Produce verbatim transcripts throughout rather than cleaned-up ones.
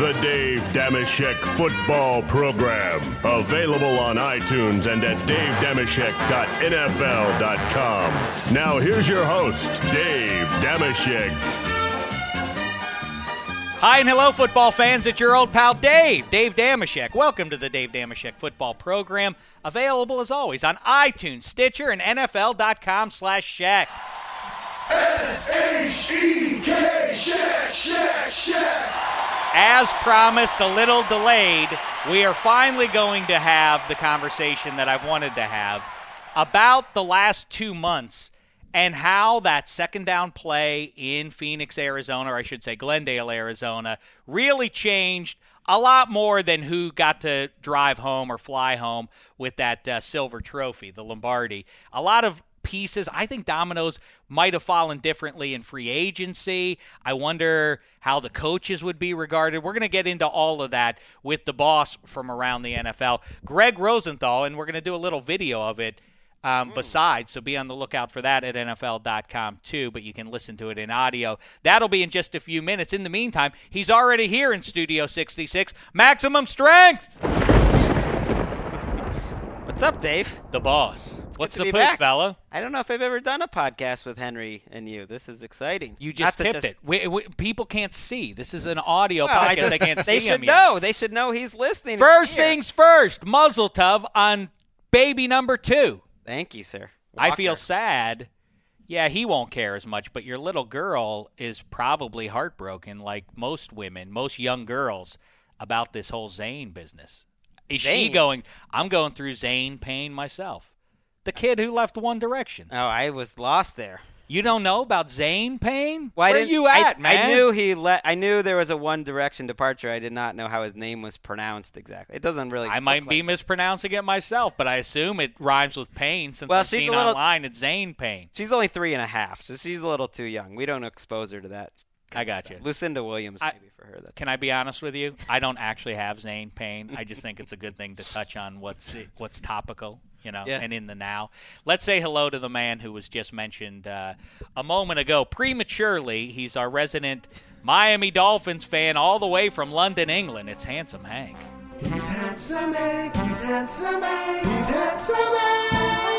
The Dave Dameshek Football Program. Available on iTunes and at dave dameshek dot n f l dot com. Now here's your host, Dave Dameshek. Hi and hello, football fans. It's your old pal Dave, Dave Dameshek. Welcome to the Dave Dameshek Football Program. Available as always on iTunes, Stitcher, and N F L dot com slash Shaq. S H E K, Shaq, Shaq, Shaq. As promised, a little delayed, we are finally going to have the conversation that I've wanted to have about the last two months and how that second down play in Phoenix, Arizona, or I should say Glendale, Arizona, really changed a lot more than who got to drive home or fly home with that uh, silver trophy, the Lombardi. A lot of pieces. I think dominoes might have fallen differently in free agency. I wonder how the coaches would be regarded. We're going to get into all of that with the boss from around the N F L, Greg Rosenthal, and we're going to do a little video of it um, mm. besides, so be on the lookout for that at N F L dot com too, but you can listen to it in audio. That'll be in just a few minutes. In the meantime, he's already here in Studio sixty-six, Maximum Strength! What's up, Dave? The boss. What's the poop, fella? I don't know if I've ever done a podcast with Henry and you. This is exciting. You just tipped just... it. We, we, people can't see. This is an audio well, podcast. Just, they can't they see should him know. Yet. They should know he's listening. First things first, muzzle tov on baby number two. Thank you, sir. Walker. I feel sad. Yeah, he won't care as much, but your little girl is probably heartbroken, like most women, most young girls, about this whole Zane business. Is Zane? she going, I'm going through Zane pain myself. The kid who left One Direction. Oh, I was lost there. You don't know about Zane Payne? Well, Where are you at, I, man? I knew he let. I knew there was a One Direction departure. I did not know how his name was pronounced exactly. It doesn't really. I might be like mispronouncing it myself, but I assume it rhymes with Payne since well, I've seen little, online it's Zane Payne. She's only three and a half, so she's a little too young. We don't expose her to that. I got you. Lucinda Williams, I, maybe for her. That's can I be honest with you? I don't actually have Zane Payne. I just think it's a good thing to touch on what's what's topical, you know, yeah. and in the now. Let's say hello to the man who was just mentioned uh, a moment ago, prematurely. He's our resident Miami Dolphins fan all the way from London, England. It's Handsome Hank. He's Handsome Hank, he's Handsome Hank, he's Handsome Hank.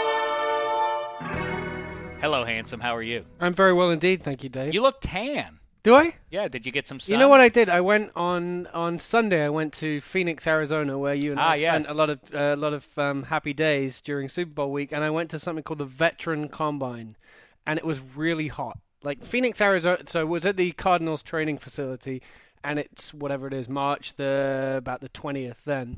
Hello, Handsome. How are you? I'm very well indeed, thank you, Dave. You look tan. Do I? Yeah, did you get some sun? You know what I did? I went on on Sunday. I went to Phoenix, Arizona, where you and ah, I yes. spent a lot of a uh, lot of um, happy days during Super Bowl week, and I went to something called the Veteran Combine, and it was really hot. Like Phoenix, Arizona. So it was at the Cardinals training facility, and it's whatever it is, March the about the twentieth then,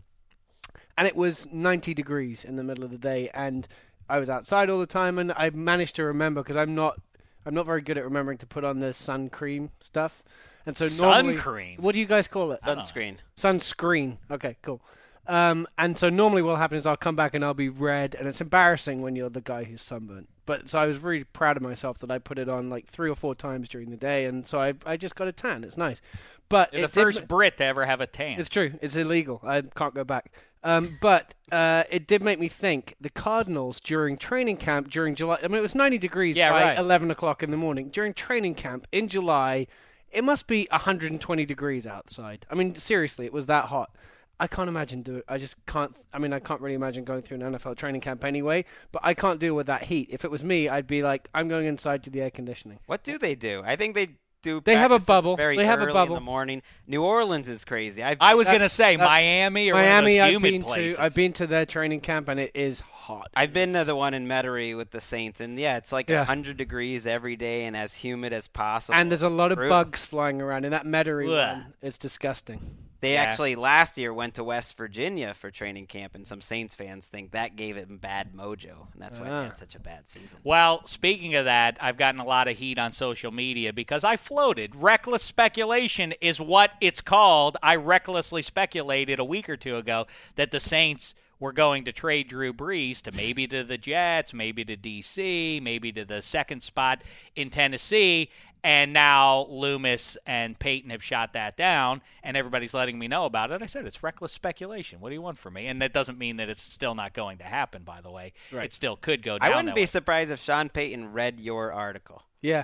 and it was ninety degrees in the middle of the day, and I was outside all the time, and I managed to remember because I'm not. I'm not very good at remembering to put on the sun cream stuff. And so normally, sun cream? What do you guys call it? Sunscreen. Sunscreen. Okay, cool. Um, and so normally what will happen is I'll come back and I'll be red, and it's embarrassing when you're the guy who's sunburnt. But so I was really proud of myself that I put it on like three or four times during the day, and so I I just got a tan. It's nice. But You're it the first did, Brit to ever have a tan. It's true. It's illegal. I can't go back. Um, but uh, it did make me think. The Cardinals during training camp during July. I mean, it was ninety degrees yeah, by right. eleven o'clock in the morning during training camp in July. It must be one hundred twenty degrees outside. I mean, seriously, it was that hot. I can't imagine do it. I just can't. I mean, I can't really imagine going through an N F L training camp anyway. But I can't deal with that heat. If it was me, I'd be like, I'm going inside to the air conditioning. What do they do? I think they. Do they have a bubble. Very they have early a bubble in the morning. New Orleans is crazy. I've, I was going to say Miami or Miami. one of those I've humid been places. to. I've been to their training camp and it is hot. I've been to the one in Metairie with the Saints, and yeah, it's like yeah. one hundred degrees every day and as humid as possible. And there's a lot of True. bugs flying around in that Metairie one. It's disgusting. They yeah. actually last year went to West Virginia for training camp, and some Saints fans think that gave it bad mojo, and that's why ah. they had such a bad season. Well, speaking of that, I've gotten a lot of heat on social media because I floated. Reckless speculation is what it's called. I recklessly speculated a week or two ago that the Saints were going to trade Drew Brees to maybe to the Jets, maybe to D C, maybe to the second spot in Tennessee, and now Loomis and Peyton have shot that down, and everybody's letting me know about it. I said, it's reckless speculation. What do you want from me? And that doesn't mean that it's still not going to happen, by the way. Right. It still could go down I wouldn't that be way. surprised if Sean Payton read your article. Yeah.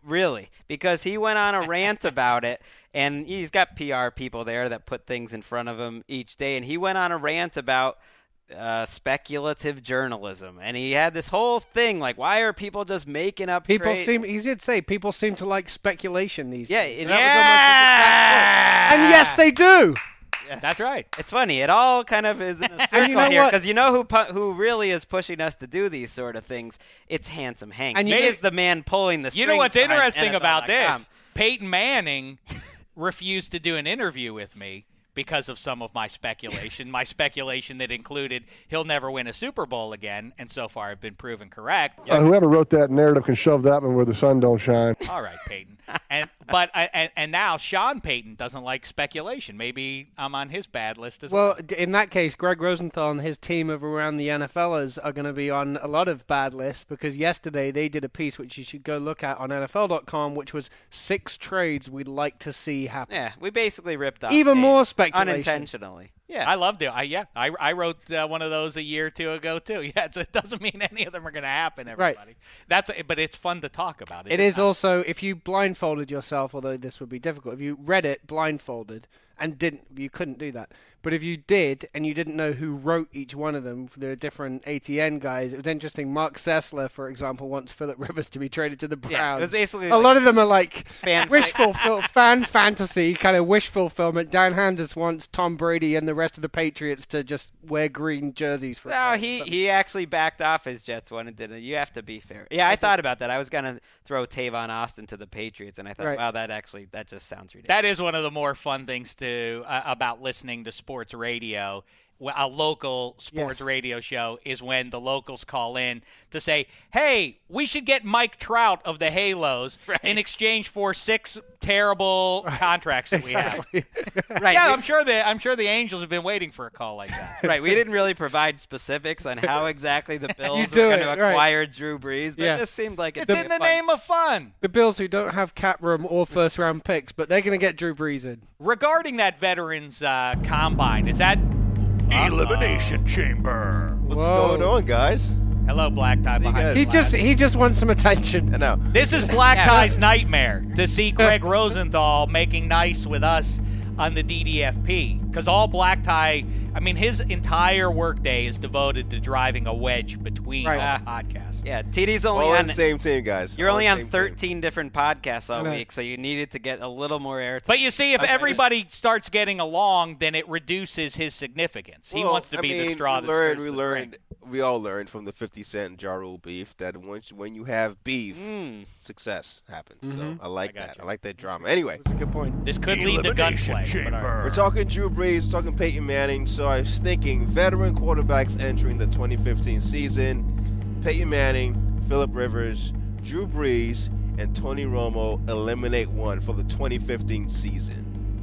really, because he went on a rant about it, and he's got P R people there that put things in front of him each day, and he went on a rant about uh, speculative journalism, and he had this whole thing like, why are people just making up People trade- seem, he did say, people seem to like speculation these Yeah, days. it- And that was almost his exact quote. And yes, they do. That's right. It's funny. It all kind of is in a circle And you know here what? because you know who pu- who really is pushing us to do these sort of things? It's Handsome Hank. And he you- is the man pulling the strings. You know what's behind interesting N F L dot about com. this? Peyton Manning refused to do an interview with me because of some of my speculation. My speculation that included he'll never win a Super Bowl again, and so far I've been proven correct. Uh, whoever wrote that narrative can shove that one where the sun don't shine. All right, Peyton. And but I, and, and now Sean Payton doesn't like speculation. Maybe I'm on his bad list as well. Well, d- in that case, Greg Rosenthal and his team of around the NFLers are going to be on a lot of bad lists because yesterday they did a piece which you should go look at on N F L dot com, which was six trades we'd like to see happen. Yeah, we basically ripped off Even Dave more speculation. unintentionally. Yeah, I loved it. I yeah, I I wrote uh, one of those a year or two ago too. Yeah, so it doesn't mean any of them are going to happen. Everybody. Right. That's but it's fun to talk about. It is also, if you blindfolded yourself, although this would be difficult, if you read it blindfolded and didn't, you couldn't do that. But if you did and you didn't know who wrote each one of them, the different A T N guys, it was interesting. Mark Sessler, for example, wants Phillip Rivers to be traded to the Browns. Yeah, it was basically a like lot of them are like fan- wish fulfill, fan fantasy kind of wish fulfillment. Dan Handers wants Tom Brady and the rest of the Patriots to just wear green jerseys for. No, he, he actually backed off his Jets one and didn't. You have to be fair. Yeah, I thought about that. I was gonna throw Tavon Austin to the Patriots, and I thought, Right. wow, that actually that just sounds ridiculous. That is one of the more fun things to uh, about listening to sports radio. A local sports Yes. radio show is when the locals call in to say, "Hey, we should get Mike Trout of the Halos Right. in exchange for six terrible contracts that we have." right. Yeah, we, I'm sure the I'm sure the Angels have been waiting for a call like that. right. We didn't really provide specifics on how exactly the Bills were do going to it, right. acquire Drew Brees, but Yeah. it just seemed like It's it's in the name of fun. The Bills, who don't have cap room or first round picks, but they're going to get Drew Brees in. Regarding that veterans uh, combine, is that Elimination Chamber. What's Whoa. going on, guys? hello Black Tie See you behind guys. the He glass. just he just wants some attention. I know. This is Black Yeah, Tie's really. nightmare to see Greg Rosenthal making nice with us on the D D F P. Because all Black Tie, I mean, his entire workday is devoted to driving a wedge between Right. all the podcasts. Yeah, T D's only All on. on the same team, guys. You're All only the on same team. thirteen different podcasts all I know. week, so you needed to get a little more airtime. But you see, if I- I just- everybody starts getting along, then it reduces his significance. He Well, wants to I be mean, the straw we that learned, stirs we the learned, drink. we all learned from the fifty Cent Ja Rule beef that once when you have beef, Mm. success happens. Mhm. So I like I got that. you. I like that drama. Anyway, That's a good point. This could lead to Elimination gunplay. but all right. we're talking Drew Brees, talking Peyton Manning. So I was thinking veteran quarterbacks entering the twenty fifteen season: Peyton Manning, Phillip Rivers, Drew Brees, and Tony Romo eliminate one for the twenty fifteen season.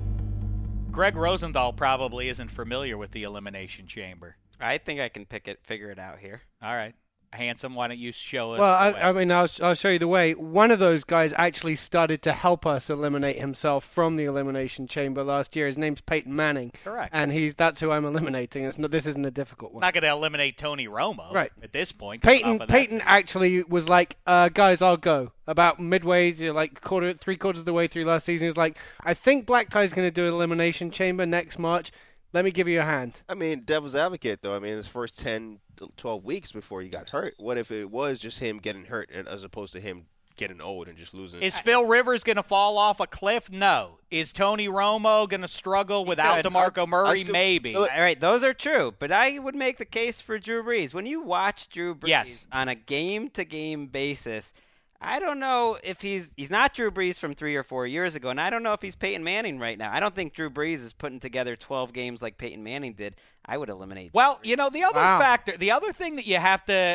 Greg Rosenthal probably isn't familiar with the Elimination Chamber. I think I can pick it, figure it out here. All right. Handsome, why don't you show us Well, the way? I, I mean, I'll, I'll show you the way. One of those guys actually started to help us eliminate himself from the Elimination Chamber last year. His name's Peyton Manning. Correct. And he's that's who I'm eliminating. It's not, this isn't a difficult one. Not going to eliminate Tony Romo Right. at this point. coming Peyton off of that Peyton season. actually was like, uh, guys, I'll go. About midway, you know, like quarter, three quarters of the way through last season, he was like, I think Black Tie's going to do an Elimination Chamber next March. Let me give you a hand. I mean, devil's advocate, though. I mean, his first ten, twelve weeks before he got hurt. What if it was just him getting hurt and as opposed to him getting old and just losing? Is Phil Rivers going to fall off a cliff? No. Is Tony Romo going to struggle without could. DeMarco I- I Murray? still- Maybe. Phil- All right, those are true, but I would make the case for Drew Brees. When you watch Drew Brees Yes. on a game-to-game basis, I don't know if he's he's not Drew Brees from three or four years ago, and I don't know if he's Peyton Manning right now. I don't think Drew Brees is putting together twelve games like Peyton Manning did. I would eliminate. Well, you know, the other Wow. factor, the other thing that you have to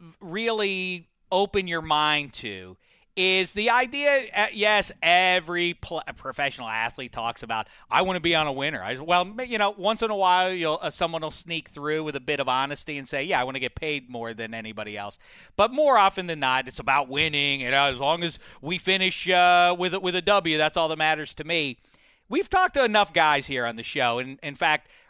really open your mind to is the idea, uh, yes, every pl- professional athlete talks about, I want to be on a winner. I, well, you know, once in a while, you'll uh, someone will sneak through with a bit of honesty and say, yeah, I want to get paid more than anybody else. But more often than not, it's about winning, and uh, as long as we finish uh, with, with a W, that's all that matters to me. We've talked to enough guys here on the show, and in fact,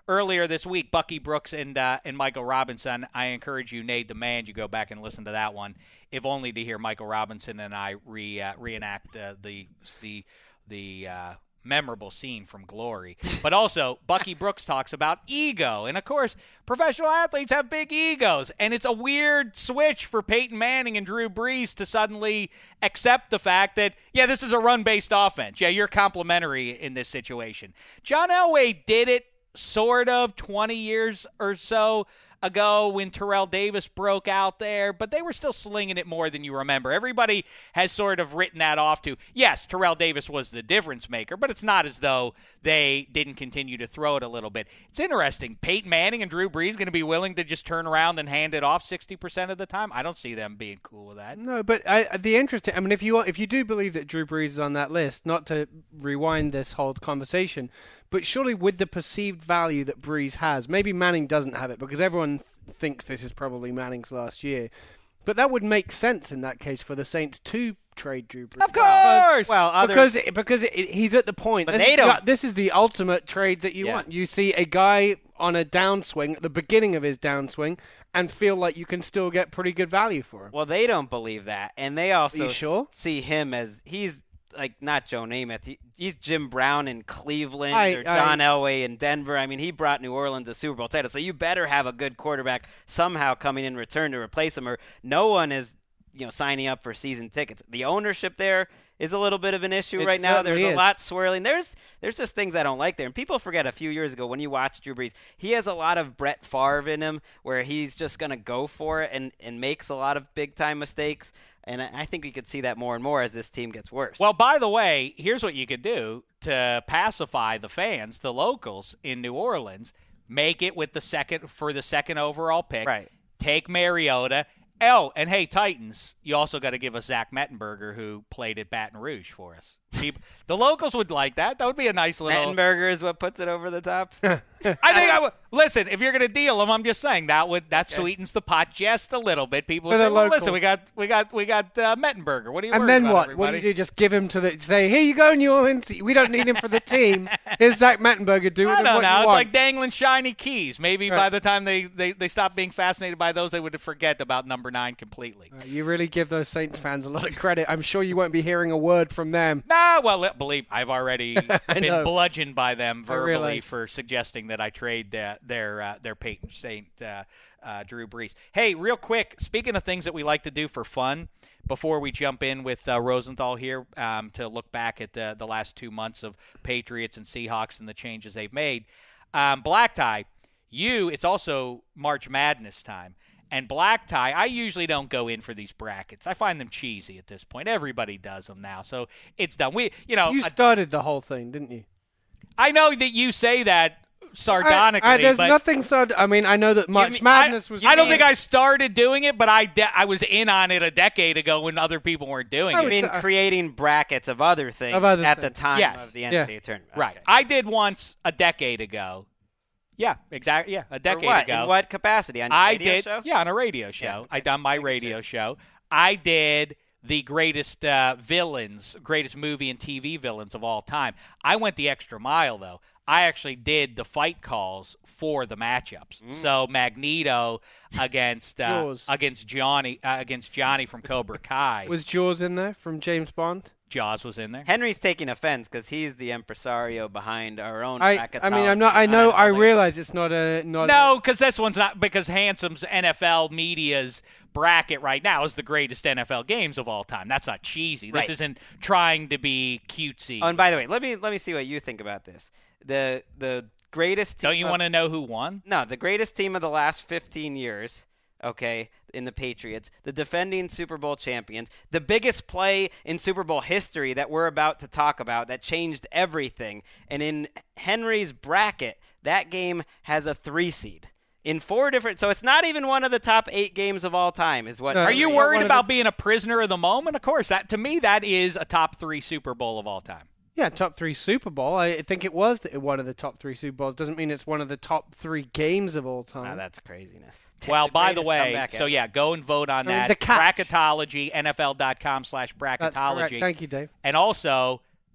earlier this week, Bucky Brooks and uh, and Michael Robinson. I encourage you, Nate the Man, you go back and listen to that one, if only to hear Michael Robinson and I re uh, reenact uh, the the the uh, memorable scene from Glory. But also, Bucky Brooks talks about ego, and of course, professional athletes have big egos, and it's a weird switch for Peyton Manning and Drew Brees to suddenly accept the fact that, yeah, this is a run-based offense. Yeah, you're complimentary in this situation. John Elway did it sort of twenty years or so ago when Terrell Davis broke out there, but they were still slinging it more than you remember. Everybody has sort of written that off to, yes, Terrell Davis was the difference maker, but it's not as though they didn't continue to throw it a little bit. It's interesting. Peyton Manning and Drew Brees going to be willing to just turn around and hand it off sixty percent of the time? I don't see them being cool with that. No, but I, the interesting, I mean, if you if you do believe that Drew Brees is on that list, not to rewind this whole conversation, but surely with the perceived value that Brees has, maybe Manning doesn't have it because everyone thinks this is probably Manning's last year. But that would make sense in that case for the Saints to trade Drew Brees. Of course! Well, other, because it, because it, he's at the point. But this, they is, don't- this is the ultimate trade that you Yeah. want. You see a guy on a downswing, at the beginning of his downswing, and feel like you can still get pretty good value for him. well, they don't believe that, and they also you sure? s- see him as he's like not Joe Namath. He, he's Jim Brown in Cleveland I- or I- John Elway in Denver. I mean, he brought New Orleans a Super Bowl title, so you better have a good quarterback somehow coming in return to replace him, or no one is, you know, signing up for season tickets. The ownership there is a little bit of an issue It right now. There's certainly a is. lot swirling. There's there's just things I don't like there. And people forget a few years ago when you watch Drew Brees, he has a lot of Brett Favre in him where he's just going to go for it and, and makes a lot of big-time mistakes. And I I think we could see that more and more as this team gets worse. Well, by the way, here's what you could do to pacify the fans, the locals in New Orleans. Make it with the second for the second overall pick. Right. Take Mariota. Oh, and hey, Titans, you also got to give us Zach Mettenberger, who played at Baton Rouge for us. People, the locals would like that. That would be a nice little. Mettenberger is what puts it over the top. I think I would listen. If you're going to deal them, I'm just saying that would that sweetens the pot just a little bit. People would For the say, well, listen, locals. we got we got we got uh, Mettenberger. What do you? And worried then about, what? everybody? What do you do? Just give him to the say, here you go, New Orleans. We don't need him for the team. Here's Zach Mettenberger. Do with I him don't what know. you It's want. like dangling shiny keys. Maybe by Right. the time they, they, they stop being fascinated by those, they would forget about number nine completely. Uh, you really give those Saints fans a lot of credit. I'm sure you won't be hearing a word from them. Nah, well, let- believe I've already I been know. bludgeoned by them I verbally realize. for suggesting that I trade uh, their uh, their Peyton Saint uh, uh, Drew Brees. Hey, real quick, speaking of things that we like to do for fun, before we jump in with uh, Rosenthal here um, to look back at the, the last two months of Patriots and Seahawks and the changes they've made, um, Black Tie, you, it's also March Madness time. And Black Tie, I usually don't go in for these brackets. I find them cheesy at this point. Everybody does them now, so it's done. We, you know, You uh, started the whole thing, didn't you? I know that you say that sardonically, I, I, there's but nothing sard. I mean, I know that March mean- Madness I, was. I don't fun. think I started doing it, but I de- I was in on it a decade ago when other people weren't doing I it. I mean, uh, creating brackets of other things Of other at things. the time Yes. of the N C double A Yeah. tournament. Right. Okay. I did once a decade ago. Yeah, exactly. Yeah, a For decade what? ago. In what capacity? On your I radio did. show? Yeah, on a radio show. Yeah, okay. I done my Making radio sure. show. I did the greatest uh, villains, greatest movie and T V villains of all time. I went the extra mile though. I actually did the fight calls for the matchups. Mm. So Magneto against uh, Jaws. against Johnny uh, against Johnny from Cobra Kai. Was Jaws in there from James Bond? Jaws was in there. Henry's taking offense because he's the impresario behind our own I. bracketology. I mean, I'm not. I know. I like- realize it's not a. Not No, because this one's not because Handsome's N F L media's bracket right now is the greatest N F L games of all time. That's not cheesy. This Right. isn't trying to be cutesy. Oh, and by the way, let me let me see what you think about this. The the greatest. Team Don't you of- want to know who won? No, the greatest team of the last fifteen years, okay, in the Patriots, the defending Super Bowl champions, the biggest play in Super Bowl history that we're about to talk about that changed everything. And in Henry's bracket, that game has a three seed. In four different, so it's not even one of the top eight games of all time, is what. No, Are you Henry- worried one of about the- being a prisoner of the moment? Of course. That to me, that is a top three Super Bowl of all time. Yeah, top three Super Bowl. I think it was th- one of the top three Super Bowls. Doesn't mean it's one of the top three games of all time. Oh, that's craziness. Well, The by the greatest way, comeback so ever. yeah, go and vote on I mean, that. the catch. Bracketology, N F L dot com slash That's correct. bracketology. Thank you, Dave. And also,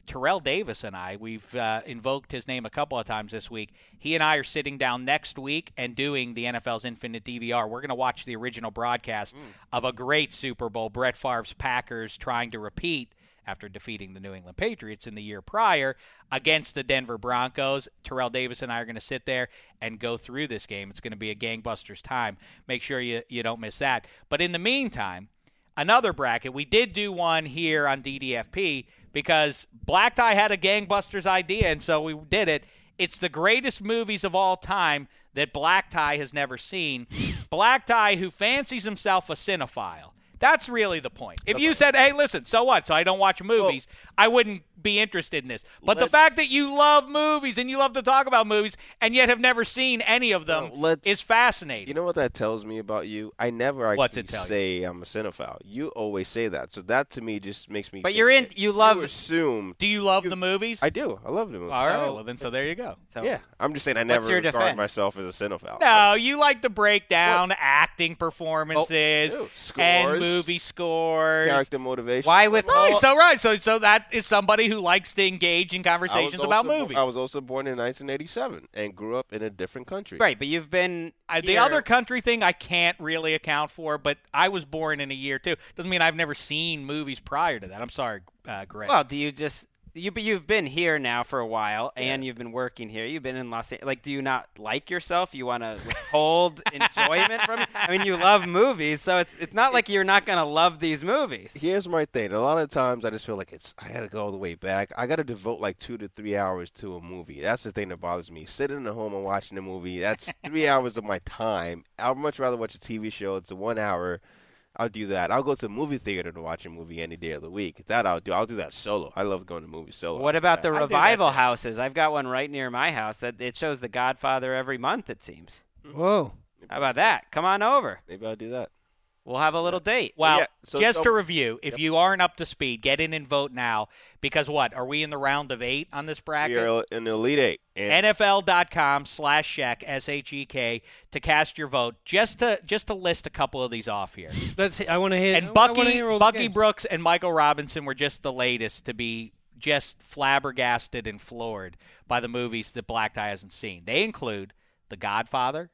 Terrell Davis and I, we've uh, invoked his name a couple of times this week. He and I are sitting down next week and doing the N F L's Infinite D V R. We're going to watch the original broadcast mm. of a great Super Bowl, Brett Favre's Packers trying to repeat after defeating the New England Patriots in the year prior against the Denver Broncos. Terrell Davis and I are going to sit there and go through this game. It's going to be a gangbusters time. Make sure you, you don't miss that. But in the meantime, another bracket. We did do one here on D D F P because Black Tie had a gangbusters idea, and so we did it. It's the greatest movies of all time that Black Tie has never seen. Black Tie, who fancies himself a cinephile. That's really the point. If you said, hey, listen, so what? So I don't watch movies, well, I wouldn't be interested in this. But the fact that you love movies and you love to talk about movies and yet have never seen any of them well, is fascinating. You know what that tells me about you? I never actually say you? I'm a cinephile. You always say that. So that to me just makes me But you're in, you love. You assume. Do you love you, the movies? I do. I love the movies. All right. Well, then so there you go. So, yeah. I'm just saying I never regard defense? myself as a cinephile. No, you like to break down what? acting performances oh, and movie scores. Character motivation. Why with right, so right, so so that is somebody who likes to engage in conversations about also, movies. I was also born in nineteen eighty-seven and grew up in a different country. Right, but you've been uh, the other country thing I can't really account for, but I was born in a year too. Doesn't mean I've never seen movies prior to that. I'm sorry, uh, Greg. Well, do you just you but you've been here now for a while and yeah. you've been working here. You've been in Los Angeles. Like, do you not like yourself? You want to withhold enjoyment from it? I mean, you love movies, so it's it's not like you're not going to love these movies. Here's my thing. A lot of times I just feel like it's I got to go all the way back. I got to devote like two to three hours to a movie. That's the thing that bothers me. Sitting at home and watching a movie, that's three hours of my time. I'd much rather watch a T V show. It's a one hour. I'll do that. I'll go to a movie theater to watch a movie any day of the week. That I'll do. I'll do that solo. I love going to movies solo. What about the I revival houses? I've got one right near my house that it shows The Godfather every month, it seems. Whoa. How about that? Come on over. Maybe I'll do that. We'll have a little date. Well, yeah, so, just so, to review, if yep. you aren't up to speed, get in and vote now. Because what? Are we in the round of eight on this bracket? We're in the Elite Eight. N F L dot com slash Shek, S H E K, to cast your vote. Just to just to list a couple of these off here. Let's. I want to hear. And I Bucky, hear all Bucky games. Brooks and Michael Robinson were just the latest to be just flabbergasted and floored by the movies that Black Tie hasn't seen. They include The Godfather,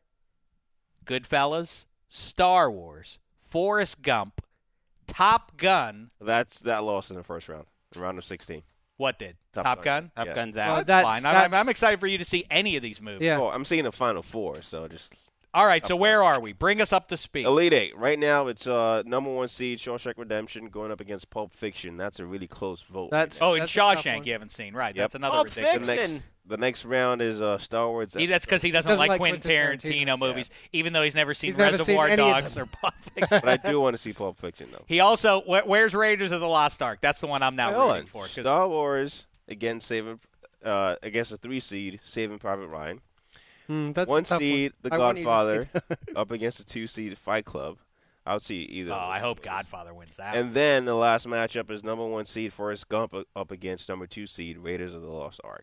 Goodfellas, Star Wars, Forrest Gump, Top Gun. That's that lost in the first round, round of sixteen. What did? Top, Top Gun. Gun? Top Yeah. Gun's Well, out. that's Fine. that's- I'm, I'm excited for you to see any of these movies. Yeah. Oh, I'm seeing the Final Four, so just All right, so Top where Gun. are we? Bring us up to speed. Elite Eight. Right now, it's uh, number one seed, Shawshank Redemption, going up against Pulp Fiction. That's a really close vote. That's- right Oh, in That's a tough Shawshank one. you haven't seen. Right, Yep. that's another Pulp ridiculous. now. the Fiction. next, the next round is uh, Star Wars. He, that's because he doesn't, Doesn't like, like Quentin Quentin Tarantino, Tarantino. movies, even though he's never seen He's never seen Reservoir any of Dogs them. or Pulp Fiction. But I do want to see Pulp Fiction, though. He also, wh- where's Raiders of the Lost Ark? That's the one I'm now Hey, hold rooting on. for. 'cause- Star Wars, again, saving, uh, against a three seed, Saving Private Ryan. Hmm, that's a One tough seed, one. The I want you to Godfather, see- up against a two seed, Fight Club. I would see either. Oh, of those I hope movies. Godfather wins that. And then the last matchup is number one seed Forrest Gump up against number two seed Raiders of the Lost Ark.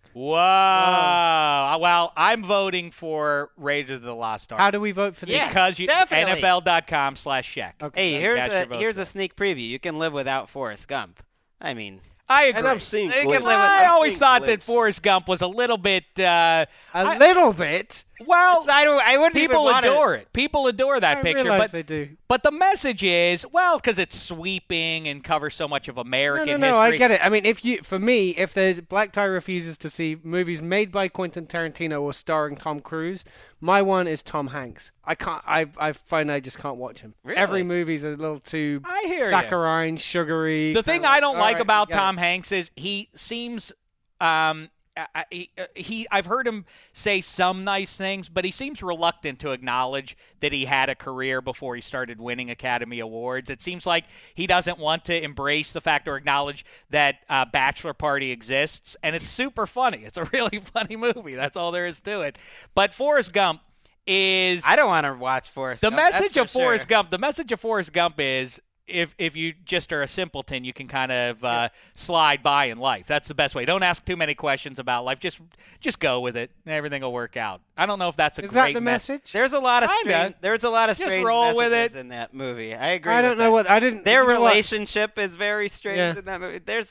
Whoa. Well, I'm voting for Raiders of the Lost Ark. How do we vote for this? Yeah. Because you, definitely. N F L dot com slash Shek. Okay. Hey, here's Cast your a votes here's a there. sneak preview. You can live without Forrest Gump. I mean, I agree. And I've seen They can glimpses. live with- I I've always seen thought that glimpses. Forrest Gump was a little bit, uh, A I- little bit. well, I don't. I wouldn't even people want adore it. People adore that I picture. realize But they do. But the message is, well, because it's sweeping and covers so much of No, American no, no. history. I get it. I mean, if you, for me, if there's Black Tie refuses to see movies made by Quentin Tarantino or starring Tom Cruise, my one is Tom Hanks. I can't. I I find I just can't watch him. Really? Every movie's a little too I hear ya. saccharine, sugary. The thing kinda I don't all like right, about we get it. Tom Hanks is he seems, um, I, he, uh, he, I've heard him say some nice things, but he seems reluctant to acknowledge that he had a career before he started winning Academy Awards. It seems like he doesn't want to embrace the fact or acknowledge that uh, Bachelor Party exists, and it's super funny. It's a really funny movie. That's all there is to it. But Forrest Gump is I don't want to watch Forrest the Gump. that's message for of Forrest sure. Gump. The message of Forrest Gump is if if you just are a simpleton, you can kind of uh, slide by in life. That's the best way. Don't ask too many questions about life. Just just go with it, and everything will work out. I don't know if that's a Is great that the mess- message? There's a lot of Kinda. strange, there's a lot of Just strange roll with messages it. in that movie. I agree. I don't with know that. what I didn't. Their you know what? relationship is very strange Yeah. in that movie. There's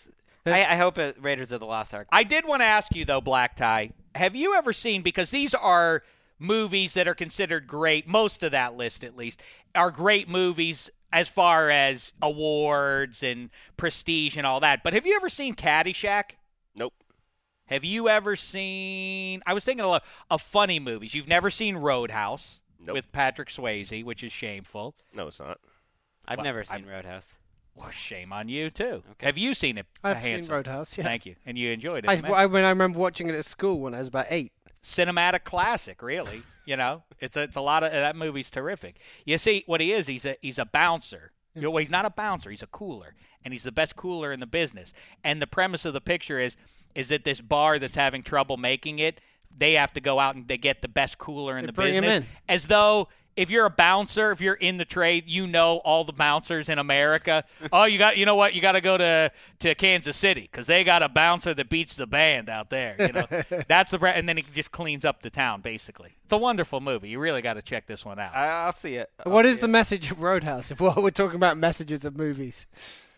I, I hope it Raiders of the Lost Ark. I did want to ask you, though, Black Tie, have you ever seen, because these are movies that are considered great, most of that list at least, are great movies as far as awards and prestige and all that, but have you ever seen Caddyshack? Nope. Have you ever seen, I was thinking of, of funny movies. You've never seen Roadhouse Nope. with Patrick Swayze, which is shameful. No, it's not. I've Well, never seen I'm- Roadhouse. Well, shame on you, too. Okay. Have you seen it, I've Hanson? seen Roadhouse, yeah. Thank you. And you enjoyed it. I, imagine. I, when I remember watching it at school when I was about eight. Cinematic classic, really. You know, it's a, it's a lot of that movie's terrific. You see, what he is, he's a he's a bouncer. You know, well, he's not a bouncer. He's a cooler, and he's the best cooler in the business. And the premise of the picture is is that this bar that's having trouble making it, they have to go out and they get the best cooler in They the bring him business, in. as though. If you're a bouncer, if you're in the trade, you know all the bouncers in America. Oh, you got, you know what? You got to go to to Kansas City because they got a bouncer that beats the band out there. You know, that's the and then he just cleans up the town. Basically, it's a wonderful movie. You really got to check this one out. I, I'll see it. I'll What is see the it. message of Roadhouse? If we're talking about messages of movies.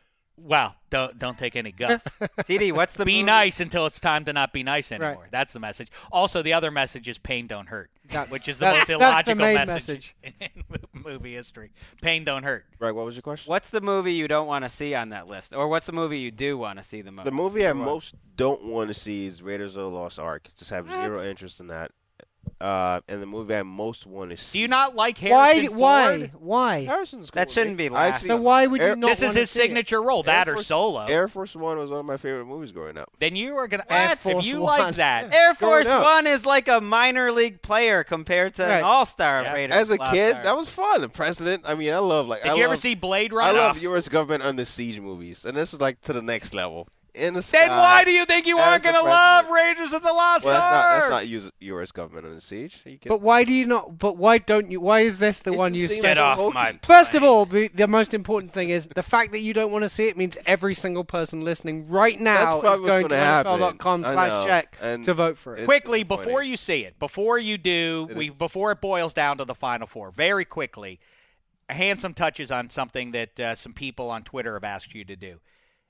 Well, don't don't take any guff. T D, what's the Be movie? nice until it's time to not be nice anymore. Right. That's the message. Also, the other message is pain don't hurt, That's- which is the that- most that's illogical the main message, message. in movie history. Pain don't hurt. Right, what was your question? What's the movie you don't want to see on that list, or what's the movie you do want to see the most? The movie I Which one? most don't want to see is Raiders of the Lost Ark. Just have zero interest in that. Uh, and the movie I most want to see. Do you not like Why? Harrison Why? Ford? Why? Harrison's That cool, shouldn't man. be I last. actually- So why would you Air- not This is wanna his see it? signature role, Air that or Force- Solo. Air Force One was one of my favorite movies growing up. Then you are gonna. Air What? Force If you One. like that, Air Growing Force up. One is like a minor league player compared to Right. an all-star Yeah. Raiders. As a Lost kid, Ark. that was fun. The president. I mean, I love like. did I you ever love, see Blade I Runner? love U S government under siege movies, and this was like to the next level. In the Then sky. why do you think you as aren't the gonna love president. Raiders of the Lost Well, that's not that's Ark? not U S U S government under siege. Are you kidding? But why do you not? But why don't you? Why is this the It one just you seems stay? Get so off hokey. my First of plane. all, the the most important thing is the fact that you don't want to see it means every single person listening right now That's is probably what's going to gonna N F L happen. dot com I slash know. check And to vote for it. it- Quickly, disappointing. before you see it, before you do, It we is. before it boils down to the Final Four, very quickly, handsome touches on something that uh, some people on Twitter have asked you to do.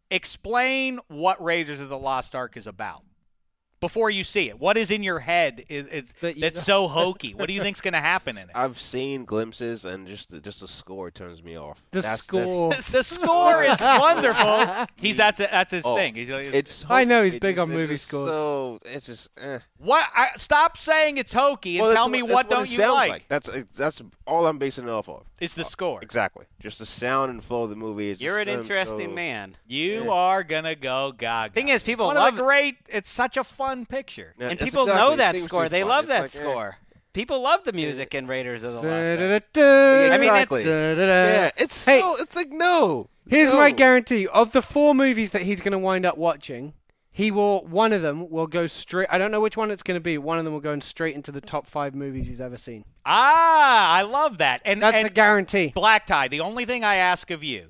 Explain what Raiders of the Lost Ark is about. Before you see it, what is in your head is, is That you- that's so hokey? What do you think's going to happen in it? I've seen glimpses, and just the, just the score turns me off. The That's- score. The score is wonderful. He's that's that's his Oh, thing. He's, That's, it's. I know he's it big just- on it movie just scores. So it's just. Eh. what? I, stop saying it's hokey and Well, tell that's me that's what it don't you sounds like. That's that's all I'm basing it off of. It's the score. Exactly. Just the sound and flow of the movie. Is You're an just, um, interesting so- man. You Yeah. are gonna go gaga. Thing is, people One love of the great. It's such a fun picture. Yeah, and that's people exactly- know it that seems score. too They fun. love It's that like, eh. score. People love the music in Raiders of the Lost Ark. Da-da-da-da. I mean, Exactly. Da-da-da. Yeah, it's Hey. so. It's like no. Here's no. my guarantee: of the four movies that he's going to wind up watching, he will. One of them will go straight. I don't know which one it's going to be. One of them will go straight into the top five movies he's ever seen. Ah, I love that. And That's and a guarantee. Black Tie. The only thing I ask of you,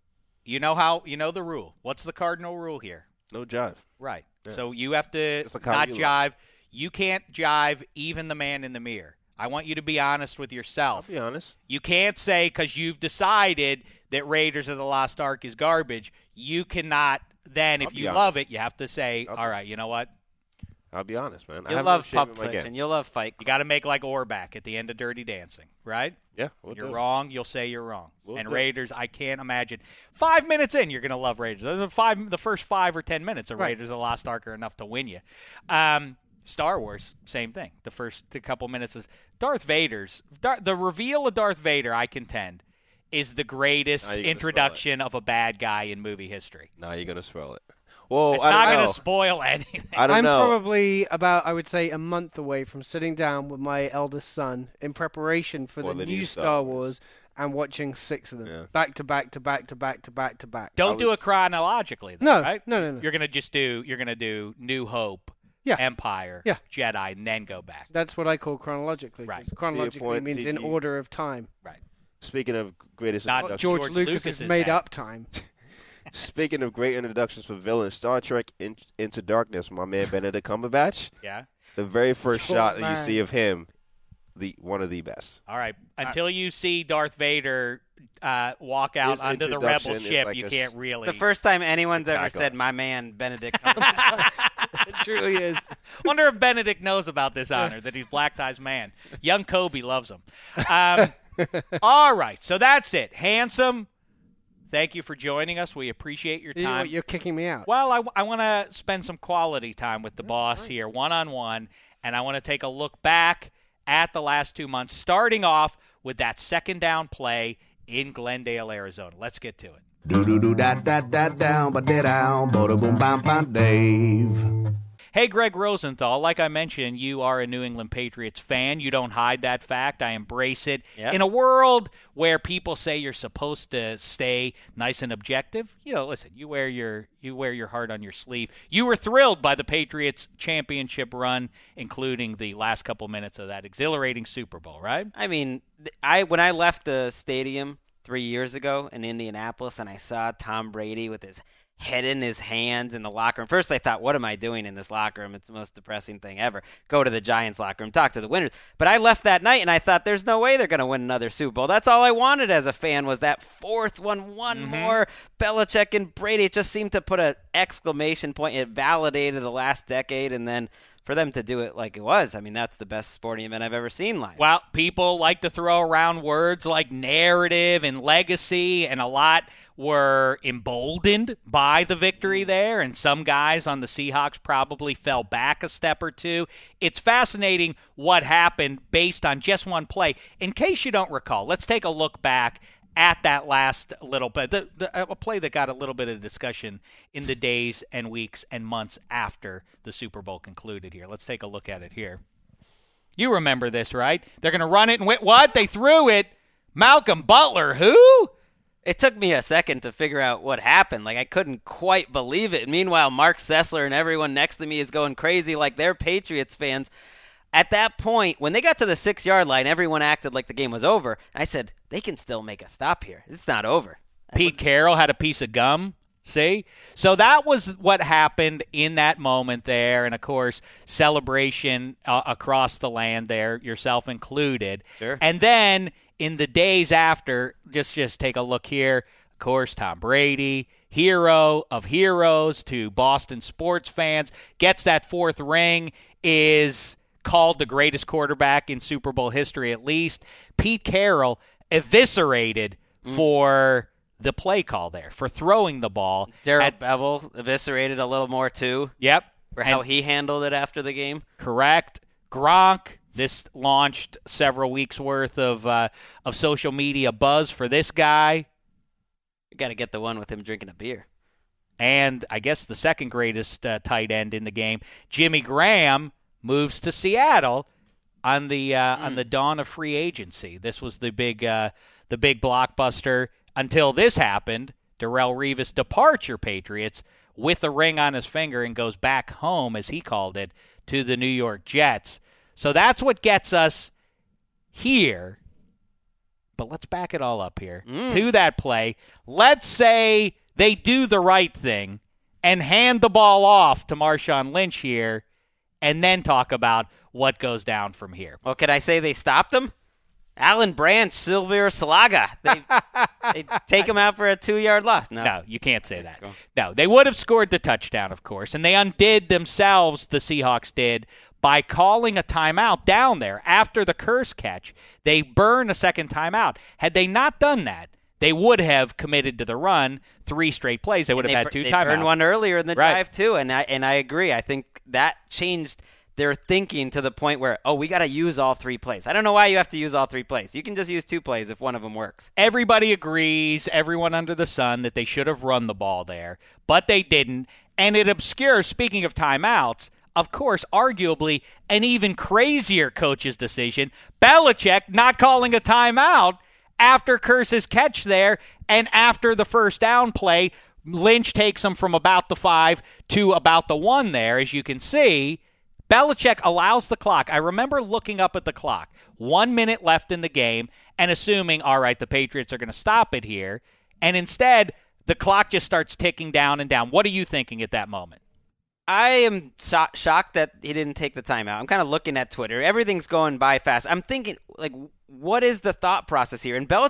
you know how you know the rule. What's the cardinal rule here? No jive. Right. Yeah. So you have to Just like how not you jive. You can't jive even the man in the mirror. I want you to be honest with I'll yourself. be honest. You can't say because you've decided that Raiders of the Lost Ark is garbage. You cannot then, I'll if be you love honest. it, you have to say, I'll all be- right, you know what? I'll be honest, man. I You'll have love no shame Pulp in my Fiction. game. You'll love Fight You Club. got to make like Orback at the end of Dirty Dancing, right? Yeah, we'll When you're do. wrong, you'll say you're wrong. We'll and do. Raiders, I can't imagine. Five minutes in, you're going to love Raiders. The five, the first five or ten minutes of Right. Raiders of the Lost Ark are enough to win you. Um, Star Wars, same thing. The first couple minutes is Darth Vader's. Dar- the reveal of Darth Vader, I contend, is the greatest Now you're gonna introduction of a bad guy in movie history. Now you're gonna spoil it. Well, it's I don't not know. going to spoil anything. I don't I'm know. probably about, I would say, a month away from sitting down with my eldest son in preparation for For the, the new new Star, Star Wars. Wars. and watching six of them Yeah. back to back to back to back to back to back. Don't I do would- it chronologically, though, No, right? no, no, no. You're going to just do. You're going to do New Hope, Yeah. Empire, Yeah. Jedi, and then go back. That's what I call chronologically. 'cause Right. Chronologically point, means did in you- order of time. Right. Speaking of greatest Not introductions, George, George Lucas Lucas has is made that. up time. speaking of great introductions for villains, Star Trek in, Into Darkness, my man Benedict Cumberbatch. Yeah. The very first Short shot that man. you see of him, the one of the best. All right. Until you see Darth Vader uh, walk out His onto the rebel introduction is ship, like you a can't s- really. The first time anyone's ever Tackle. said, "My man Benedict Cumberbatch." It truly is. Wonder if Benedict knows about this honor, that he's Black Tie's man. Young Kobe loves him. Um, all right, so that's it. Handsome, thank you for joining us. We appreciate your You know time. what, you're kicking me out. Well, I, I want to spend some quality time with the boss here, one-on-one, and I want to take a look back at the last two months, starting off with that second down play in Glendale, Arizona. Let's get to it. Do do do da da da down, ba da down, ba da boom bam bam Dave. Hey, Greg Rosenthal, like I mentioned, you are a New England Patriots fan. You don't hide that fact. I embrace it. Yep. In a world where people say you're supposed to stay nice and objective, you know, listen, you wear your you wear your heart on your sleeve. You were thrilled by the Patriots championship run, including the last couple minutes of that exhilarating Super Bowl, right? I mean, th- I when I left the stadium three years ago in Indianapolis and I saw Tom Brady with his head in his hands in the locker room. First I thought, what am I doing in this locker room? It's the most depressing thing ever. Go to the Giants locker room, talk to the winners. But I left that night and I thought, there's no way they're going to win another Super Bowl. That's all I wanted as a fan was that fourth one, one Mhm. more. Belichick and Brady, it just seemed to put an exclamation point. It validated the last decade, and then for them to do it like it was, I mean, that's the best sporting event I've ever seen live. Well, people like to throw around words like narrative and legacy, and a lot were emboldened by the victory there, and some guys on the Seahawks probably fell back a step or two. It's fascinating what happened based on just one play. In case you don't recall, let's take a look back at that last little bit, the, the, a play that got a little bit of discussion in the days and weeks and months after the Super Bowl concluded here. Let's take a look at it here. You remember this, right? They're going to run it, and wait, what? They threw it. Malcolm Butler, who? It took me a second to figure out what happened. Like, I couldn't quite believe it. Meanwhile, Mark Sessler and everyone next to me is going crazy like they're Patriots fans. At that point, when they got to the six-yard line, everyone acted like the game was over. I said, they can still make a stop here. It's not over. Pete Carroll had a piece of gum. See? So that was what happened in that moment there. And, of course, celebration uh, across the land there, yourself included. Sure. And then in the days after, just, just take a look here. Of course, Tom Brady, hero of heroes to Boston sports fans, gets that fourth ring, is called the greatest quarterback in Super Bowl history at least. Pete Carroll eviscerated mm. for the play call there, for throwing the ball. Darrell Bevell eviscerated a little more too. Yep. For how and, he handled it after the game. Correct. Gronk, this launched several weeks worth of uh, of social media buzz for this guy. You got to get the one with him drinking a beer. And I guess the second greatest uh, tight end in the game, Jimmy Graham, moves to Seattle on the uh, mm. on the dawn of free agency. This was the big uh, the big blockbuster until this happened. Darrelle Revis departs your Patriots with a ring on his finger and goes back home, as he called it, to the New York Jets. So that's what gets us here. But let's back it all up here mm. to that play. Let's say they do the right thing and hand the ball off to Marshawn Lynch here, and then talk about what goes down from here. Well, could I say they stopped him? Alan Branch, Silver Salaga. They, they take him out for a two-yard loss. No. no, you can't say that. Cool. No, they would have scored the touchdown, of course, and they undid themselves, the Seahawks did, by calling a timeout down there after the curse catch. They burn a second timeout. Had they not done that, they would have committed to the run three straight plays. They would have they, had two they timeouts. They burned one earlier in the right. drive, too, and I, and I agree. I think that changed their thinking to the point where, oh, we got to use all three plays. I don't know why you have to use all three plays. You can just use two plays if one of them works. Everybody agrees, everyone under the sun, that they should have run the ball there, but they didn't, and it obscures, speaking of timeouts, of course, arguably an even crazier coach's decision, Belichick not calling a timeout after Curse's catch there, and after the first down play, Lynch takes them from about the five to about the one there, as you can see. Belichick allows the clock. I remember looking up at the clock, one minute left in the game, and assuming, all right, the Patriots are going to stop it here, and instead, the clock just starts ticking down and down. What are you thinking at that moment? I am so- shocked that he didn't take the timeout. I'm kind of looking at Twitter. Everything's going by fast. I'm thinking, like, what is the thought process here? And Belichick's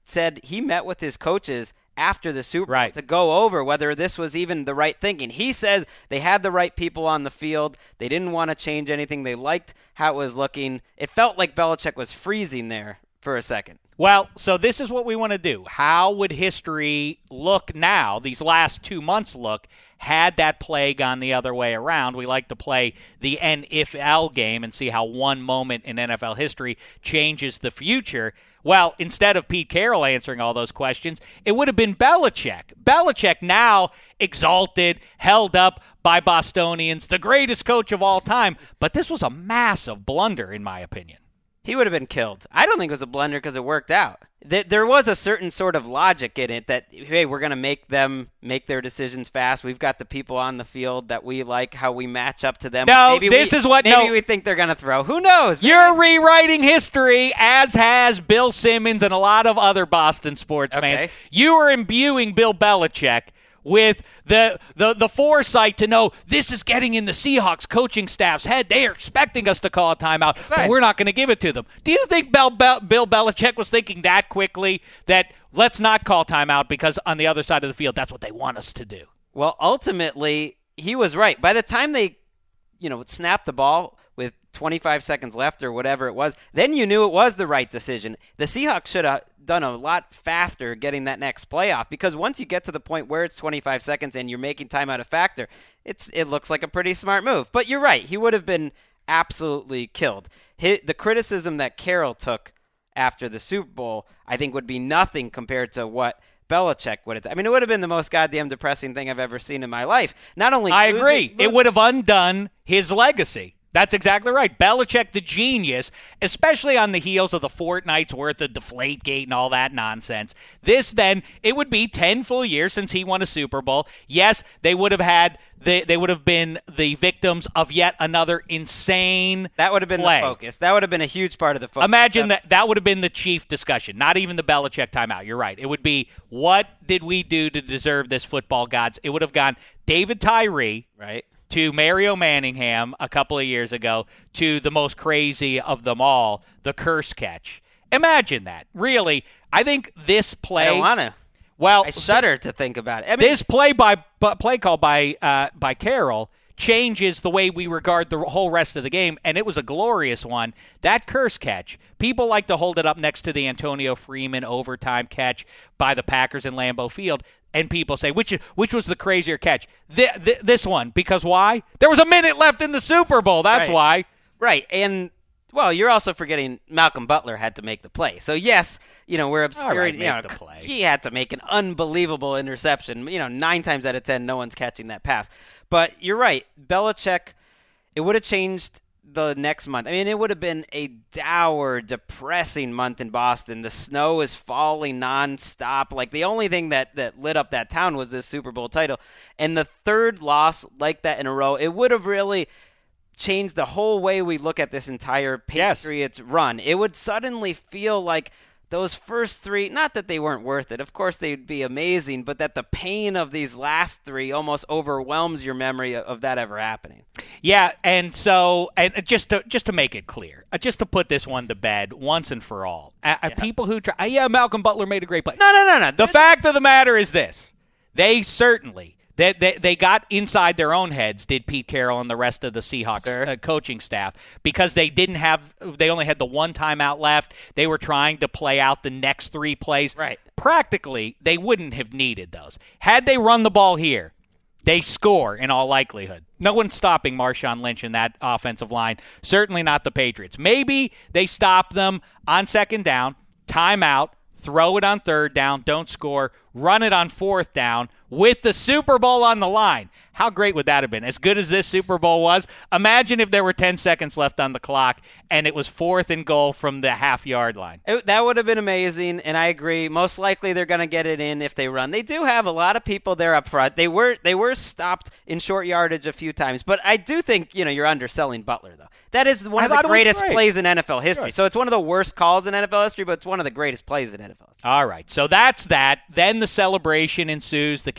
said he met with his coaches after the Super Bowl right. to go over whether this was even the right thinking. He says they had the right people on the field. They didn't want to change anything. They liked how it was looking. It felt like Belichick was freezing there for a second. Well, so this is what we want to do. How would history look now, these last two months look, had that play gone the other way around? We like to play the N F L game and see how one moment in N F L history changes the future. Well, instead of Pete Carroll answering all those questions, it would have been Belichick. Belichick now exalted, held up by Bostonians, the greatest coach of all time. But this was a massive blunder, in my opinion. He would have been killed. I don't think it was a blunder because it worked out. There was a certain sort of logic in it that, hey, we're going to make them make their decisions fast. We've got the people on the field that we like, how we match up to them. No, maybe this we, is what... Maybe no, we think they're going to throw. Who knows? Maybe. You're rewriting history, as has Bill Simmons and a lot of other Boston sports okay. fans. You are imbuing Bill Belichick with the, the the foresight to know this is getting in the Seahawks coaching staff's head. They are expecting us to call a timeout, Right. but we're not going to give it to them. Do you think Bel, Bel, Bill Belichick was thinking that quickly, that let's not call timeout because on the other side of the field, that's what they want us to do? Well, ultimately, he was right. By the time they, you know, snapped the ball with twenty-five seconds left or whatever it was, then you knew it was the right decision. The Seahawks should have done a lot faster getting that next playoff, because once you get to the point where it's twenty-five seconds and you're making timeout a factor, it's it looks like a pretty smart move. But you're right, he would have been absolutely killed. He, the criticism that Carroll took after the Super Bowl, I think, would be nothing compared to what Belichick would have done. I mean, it would have been the most goddamn depressing thing I've ever seen in my life. Not only I losing, agree. losing, it would have undone his legacy. That's exactly right. Belichick, the genius, especially on the heels of the fortnight's worth of Deflategate and all that nonsense. This, then, it would be ten full years since he won a Super Bowl. Yes, they would have had the, they would have been the victims of yet another insane That would have been play. the focus. That would have been a huge part of the focus. Imagine that that would have been the chief discussion, not even the Belichick timeout. You're right. It would be, what did we do to deserve this, football gods? It would have gone David Tyree, right, to Mario Manningham a couple of years ago, to the most crazy of them all, the curse catch. Imagine that. Really, I think this play... I don't want to. Well, I shudder to think about it. I mean, this play by play call by uh, by Carroll changes the way we regard the whole rest of the game, and it was a glorious one. That curse catch, people like to hold it up next to the Antonio Freeman overtime catch by the Packers in Lambeau Field, and people say, which which was the crazier catch? Th- th- this one. Because why? There was a minute left in the Super Bowl. That's right. why. Right, and... Well, you're also forgetting Malcolm Butler had to make the play. So, yes, you know, we're obscuring... Right, you know, make the play. He had to make an unbelievable interception. You know, nine times out of ten, no one's catching that pass. But you're right. Belichick, it would have changed the next month. I mean, it would have been a dour, depressing month in Boston. The snow is falling nonstop. Like, the only thing that, that lit up that town was this Super Bowl title. And the third loss like that in a row, it would have really... change the whole way we look at this entire Patriots yes. run. It would suddenly feel like those first three, not that they weren't worth it, of course they'd be amazing, but that the pain of these last three almost overwhelms your memory of that ever happening. Yeah, and so, and just to just to make it clear, just to put this one to bed once and for all, uh, yeah. people who try, uh, yeah, Malcolm Butler made a great play. No, no, no, no. The There's fact of the matter is this. They certainly... They, they they got inside their own heads, did Pete Carroll and the rest of the Seahawks sure. uh, coaching staff, because they didn't have, they only had the one timeout left. They were trying to play out the next three plays. Right. Practically, they wouldn't have needed those. Had they run the ball here, they score in all likelihood. No one's stopping Marshawn Lynch in that offensive line. Certainly not the Patriots. Maybe they stop them on second down, timeout, throw it on third down, don't score, run it on fourth down with the Super Bowl on the line. How great would that have been? As good as this Super Bowl was, imagine if there were ten seconds left on the clock and it was fourth and goal from the half-yard line. It, that would have been amazing, and I agree. Most likely they're going to get it in if they run. They do have a lot of people there up front. They were they were stopped in short yardage a few times, but I do think, you know, you're underselling Butler, though. That is one I of the greatest great. plays in N F L history. Sure. So it's one of the worst calls in N F L history, but it's one of the greatest plays in N F L history. All right, so that's that. Then the celebration ensues, the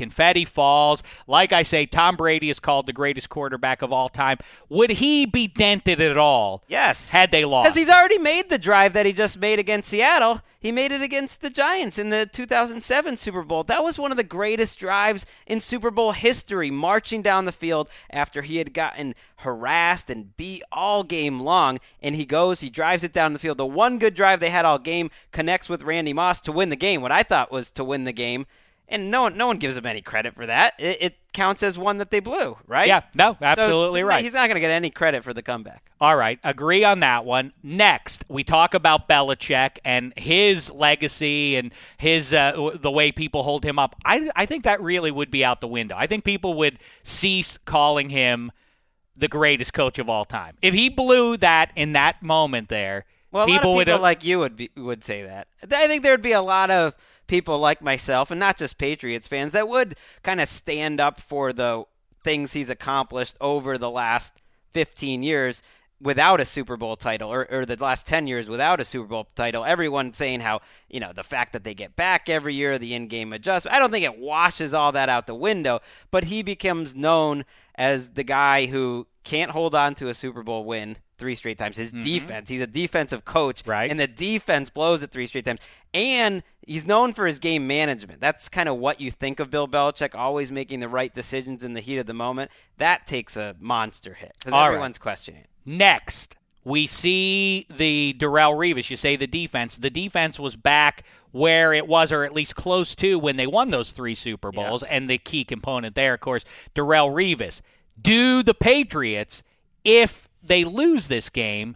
confetti falls. Like I say, Tom Brady is called the greatest quarterback of all time. Would he be dented at all? Yes. Had they lost? Because he's already made the drive that he just made against Seattle. He made it against the Giants in the two thousand seven Super Bowl. That was one of the greatest drives in Super Bowl history, marching down the field after he had gotten harassed and beat all game long. And he goes, he drives it down the field. The one good drive they had all game connects with Randy Moss to win the game, what I thought was to win the game. And no one, no one gives him any credit for that. It, it counts as one that they blew, right? Yeah, no, absolutely so, right. He's not going to get any credit for the comeback. All right, agree on that one. Next, we talk about Belichick and his legacy and his uh, the way people hold him up. I, I think that really would be out the window. I think people would cease calling him the greatest coach of all time. If he blew that in that moment there, well, a people lot of people would like you would be, would say that. I think there would be a lot of people like myself, and not just Patriots fans, that would kind of stand up for the things he's accomplished over the last fifteen years without a Super Bowl title, or, or the last ten years without a Super Bowl title. Everyone saying how, you know, the fact that they get back every year, the in-game adjustment, I don't think it washes all that out the window, but he becomes known as the guy who can't hold on to a Super Bowl win three straight times. His mm-hmm. defense, he's a defensive coach, right? And the defense blows it three straight times. And he's known for his game management. That's kind of what you think of Bill Belichick, always making the right decisions in the heat of the moment. That takes a monster hit because everyone's right. questioning it. Next, we see the Darrelle Revis. You say the defense. The defense was back where it was, or at least close to, when they won those three Super Bowls, yeah. And the key component there, of course, Darrelle Revis. Do the Patriots, if they lose this game,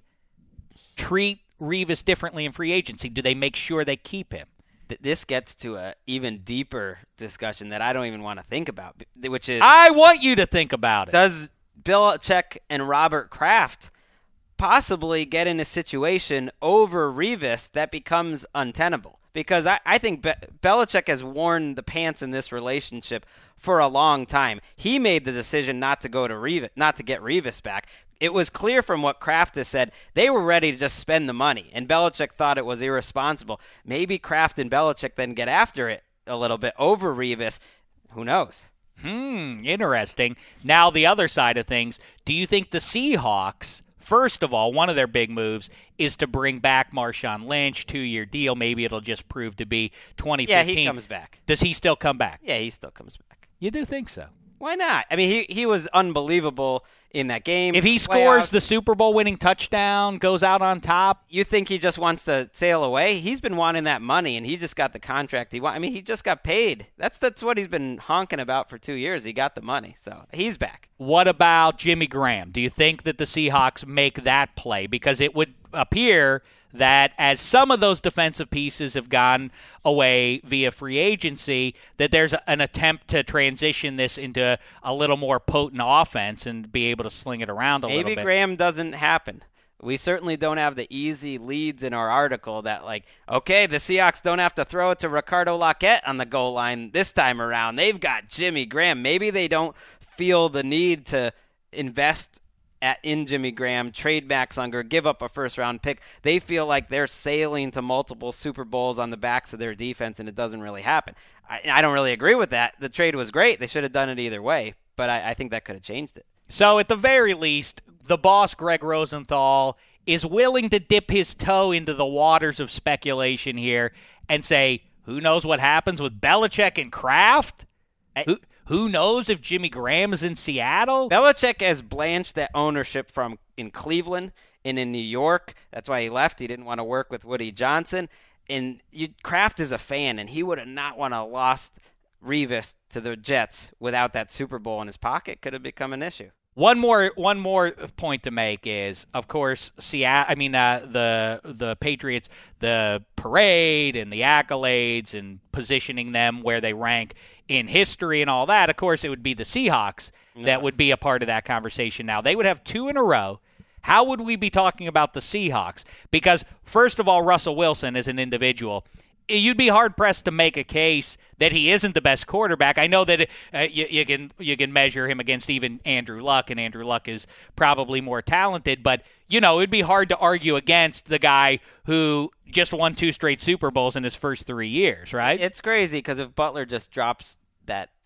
treat Revis differently in free agency? Do they make sure they keep him? This gets to a even deeper discussion that I don't even want to think about, which is... I want you to think about it. Does Belichick and Robert Kraft possibly get in a situation over Revis that becomes untenable? Because I, I think Be- Belichick has worn the pants in this relationship for a long time. He made the decision not to go to Revis, not to get Revis back. It was clear from what Kraft has said, they were ready to just spend the money, and Belichick thought it was irresponsible. Maybe Kraft and Belichick then get after it a little bit over Revis. Who knows? Hmm, interesting. Now, the other side of things, do you think the Seahawks, first of all, one of their big moves is to bring back Marshawn Lynch, two-year deal. Maybe it'll just prove to be twenty fifteen. Yeah, he comes back. Does he still come back? Yeah, he still comes back. You do think so? Why not? I mean, he, he was unbelievable in that game. If he scores the Super Bowl winning touchdown, goes out on top. You think he just wants to sail away? He's been wanting that money, and he just got the contract he want. I mean, he just got paid. That's that's what he's been honking about for two years. He got the money, so he's back. What about Jimmy Graham? Do you think that the Seahawks make that play? Because it would appear that as some of those defensive pieces have gone away via free agency, that there's an attempt to transition this into a little more potent offense and be able to sling it around a Maybe little bit. Maybe Graham doesn't happen. We certainly don't have the easy leads in our article that, like, okay, the Seahawks don't have to throw it to Ricardo Lockette on the goal line this time around. They've got Jimmy Graham. Maybe they don't feel the need to invest At, in Jimmy Graham, trade Max Unger, give up a first-round pick. They feel like they're sailing to multiple Super Bowls on the backs of their defense, and it doesn't really happen. I, I don't really agree with that. The trade was great. They should have done it either way, but I, I think that could have changed it. So at the very least, the boss, Greg Rosenthal, is willing to dip his toe into the waters of speculation here and say, who knows what happens with Belichick and Kraft? I, who, Who knows if Jimmy Graham is in Seattle? Belichick has blanched that ownership from in Cleveland and in New York. That's why he left. He didn't want to work with Woody Johnson. And you, Kraft is a fan, and he would have not want to lost Revis to the Jets without that Super Bowl in his pocket. Could have become an issue. One more one more point to make is, of course, Seattle. I mean, uh, the the Patriots, the parade and the accolades and positioning them where they rank in history and all that. Of course, it would be the Seahawks no. that would be a part of that conversation. Now, they would have two in a row. How would we be talking about the Seahawks? Because, first of all, Russell Wilson as an individual, you'd be hard-pressed to make a case that he isn't the best quarterback. I know that uh, you, you can you can measure him against even Andrew Luck, and Andrew Luck is probably more talented, but, you know, it'd be hard to argue against the guy who just won two straight Super Bowls in his first three years, right? It's crazy because if Butler just drops that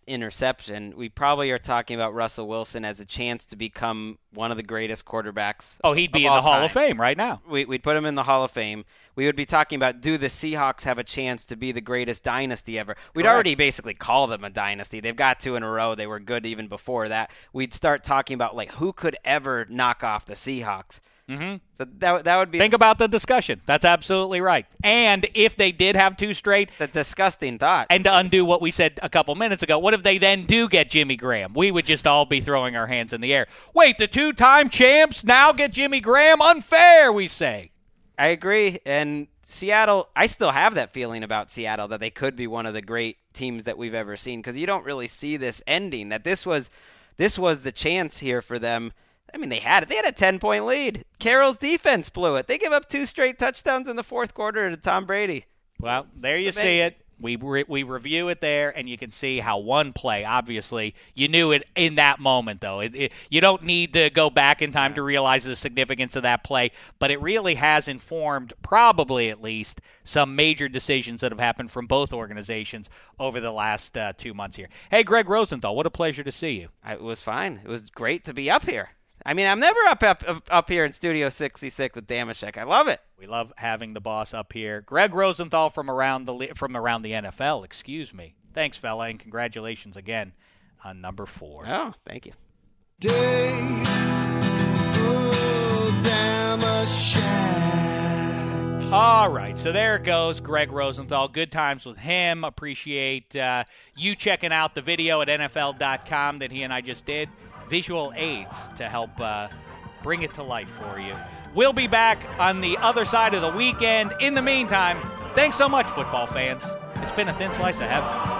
interception, we probably are talking about Russell Wilson as a chance to become one of the greatest quarterbacks. Oh, he'd be of in the all Hall time. of Fame right now. We, we'd put him in the Hall of Fame. We would be talking about, do the Seahawks have a chance to be the greatest dynasty ever? We'd Correct. already basically call them a dynasty. They've got two in a row. They were good even before that. We'd start talking about, like, who could ever knock off the Seahawks? Mm-hmm. So that, that would be... Think about the discussion. That's absolutely right. And if they did have two straight... It's a disgusting thought. And to undo what we said a couple minutes ago, what if they then do get Jimmy Graham? We would just all be throwing our hands in the air. Wait, the two-time champs now get Jimmy Graham? Unfair, we say. I agree. And Seattle, I still have that feeling about Seattle that they could be one of the great teams that we've ever seen, because you don't really see this ending, that this was this was the chance here for them. I mean, they had it. They had a ten-point lead. Carroll's defense blew it. They give up two straight touchdowns in the fourth quarter to Tom Brady. Well, there you see it. We re- we review it there, and you can see how one play, obviously, you knew it in that moment, though. It, it, you don't need to go back in time to realize the significance of that play, but it really has informed, probably at least, some major decisions that have happened from both organizations over the last uh, two months here. Hey, Greg Rosenthal, what a pleasure to see you. It was fine. It was great to be up here. I mean, I'm never up up up here in Studio sixty-six with Damashek. I love it. We love having the boss up here. Greg Rosenthal from around the from around the N F L. Excuse me. Thanks, fella, and congratulations again on number four. Oh, thank you. Dave, oh, Damashek. All right, so there it goes, Greg Rosenthal. Good times with him. Appreciate uh, you checking out the video at N F L dot com that he and I just did. Visual aids to help uh, bring it to life for you. We'll be back on the other side of the weekend. In the meantime, thanks so much, football fans. It's been a thin slice of heaven.